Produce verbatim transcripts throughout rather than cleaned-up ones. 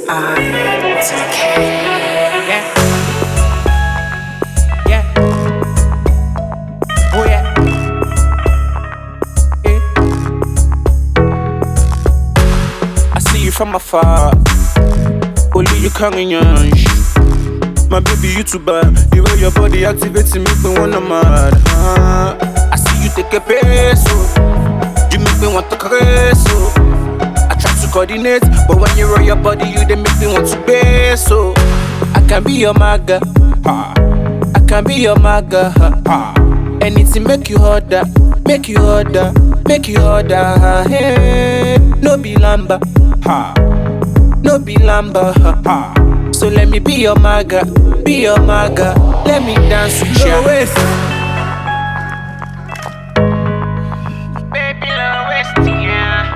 I to the K. Yeah. Yeah. Oh yeah. Yeah. I see you from afar. Only you can't yansh. My baby YouTuber, the way your body activates me, make me wanna mad. Uh, I see you take a peso. You make me want to caress. So I try to coordinate, but when you roll your body, you they make me want to pay. So I can be your maga, ha. I can be your maga, ha. Ha. Anything make you harder, make you harder, make you harder. Hey, no be lamba, ha. No be lamba, ha. Ha. So let me be your maga, be your maga. Let me dance with you. Baby, low waist, yeah.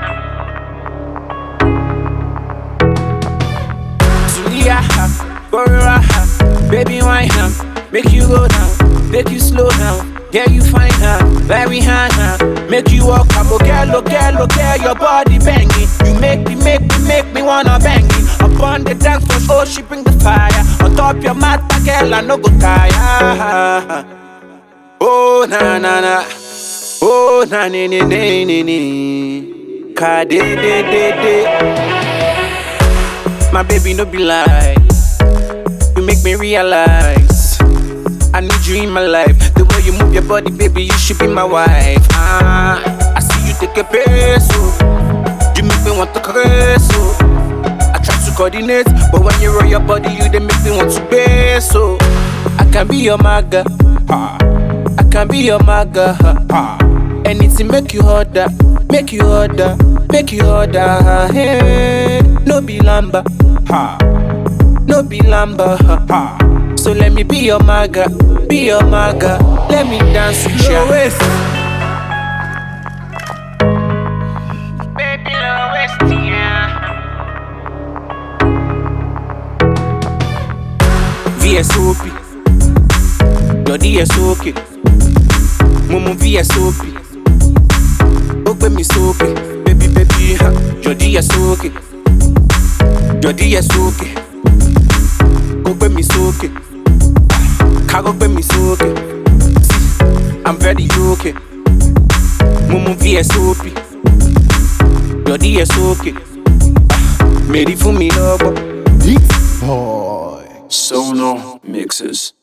Zulia, Bora, baby, why ham? Make you go down, make you slow down. Yeah, you find her, very hard, huh? Make you walk, I'm okay, look, look, your body banging. You make me, make me, make me wanna bang it. Upon the dance floor, oh, she bring the fire. On top your mat, girl, I no go tire. Oh, na, na, na. Oh, na, ni, ni, ni, ni, ni. Ka, de, de, de, de. My baby, no be lie. You make me realize I need you in my life. The way you move your body, baby, you should be my wife. Ah, I see you take a peso. You make me want to caress. So I try to coordinate, but when you roll your body, you they make me want to pay. So I can be your maga, ha. I can be your maga, ha. Ha. Anything make you harder, make you harder, make you harder. Hey, no be lamba, ha. No be lamba, ha. Ha. So let me be your maga, be your maga. Let me dance with you. Baby, low waist, yeah. V S O P, your D S O K. Momo V S O P, open me soapy, baby, baby, huh? Your D S O K, your D S O K. Open me soapy. Cargo me so okay. See, I'm very okay. Momo V S O P, your D S O K. Made it for me, love. Boy, Sono Mixes.